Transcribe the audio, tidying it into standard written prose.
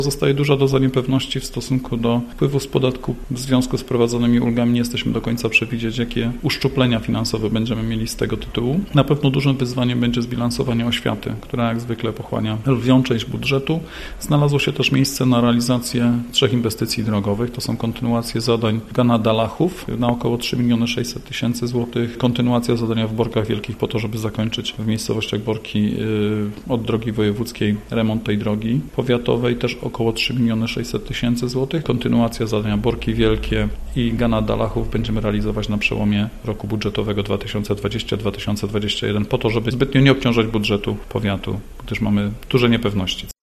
Zostaje duża doza niepewności w stosunku do wpływu z podatku. W związku z wprowadzonymi ulgami nie jesteśmy do końca przewidzieć, jakie uszczuplenia finansowe będziemy mieli z tego tytułu. Na pewno dużym wyzwaniem będzie zbilansowanie oświaty, która jak zwykle pochłania lwią część budżetu. Znalazło się też miejsce na realizację 3 inwestycji drogowych. To są kontynuacje zadań Gana-Dalachów na około 3 600 000 złotych. Kontynuacja zadania w Borkach Wielkich po to, żeby zakończyć w miejscowościach Borki od drogi wojewódzkiej remont tej drogi. Powiatowej też około 3 600 000 złotych. Kontynuacja zadania Borki Wielkie i Gana-Dalachów będziemy realizować na przełomie roku budżetowego 2020-2021 po to, żeby zbytnio nie obciążać budżetu powiatu, gdyż mamy duże niepewności.